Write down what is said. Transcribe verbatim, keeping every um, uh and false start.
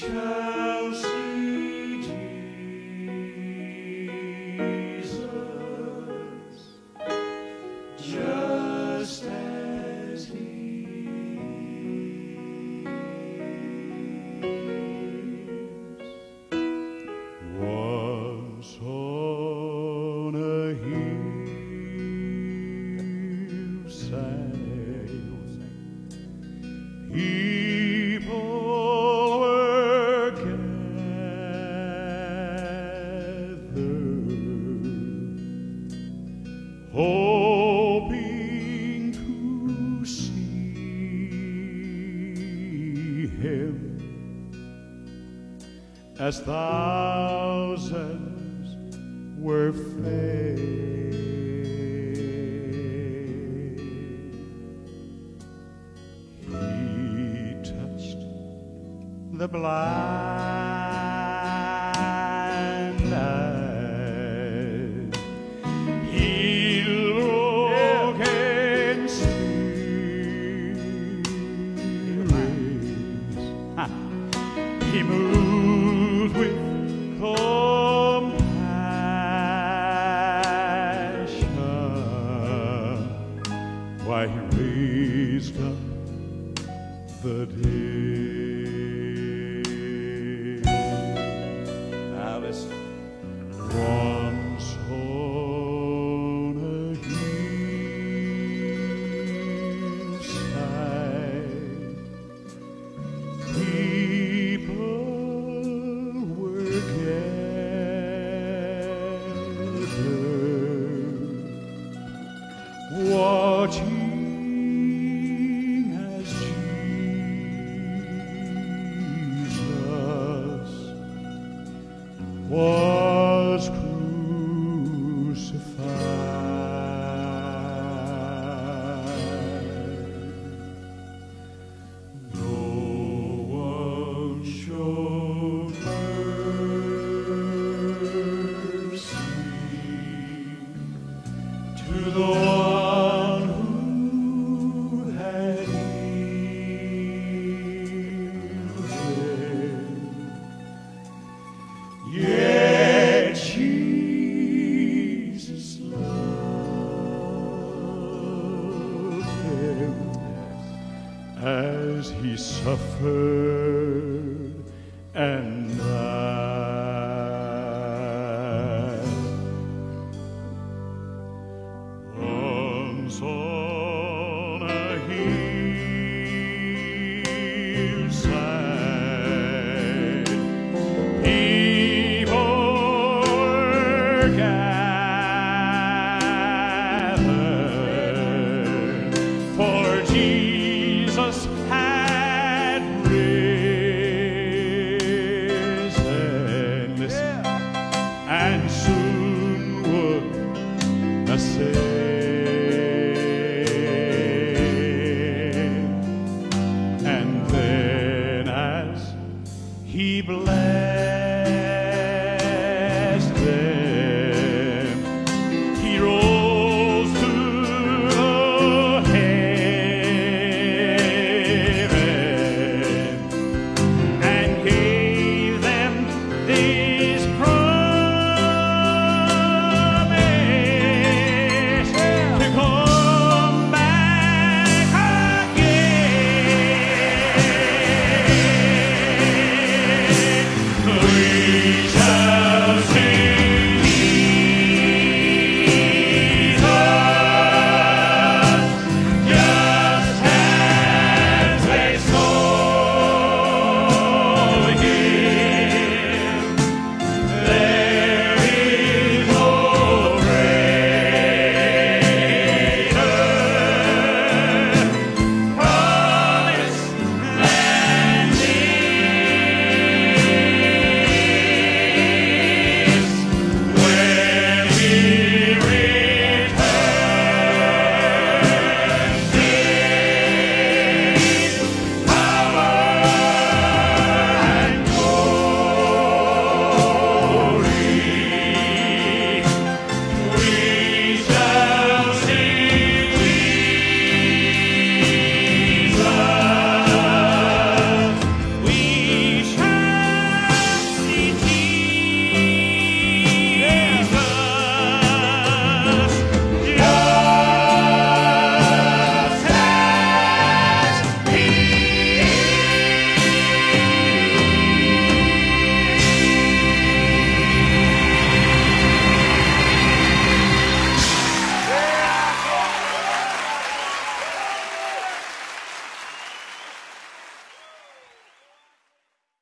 shall see Jesus just as He is. Once on a hillside, people were gathered, hoping to see Him, as thousands were fed. The blind eyes, healed broken spirits. He moved with compassion, why He raised up the dead. Once on a hillside, people were gathered, watching as Jesus was crucified. No one showed mercy to the one who had healed him. Yet Jesus loved him as He suffered and died. Once on a hillside, gathered, for Jesus had risen, listen, and soon would ascend. And then as He blessed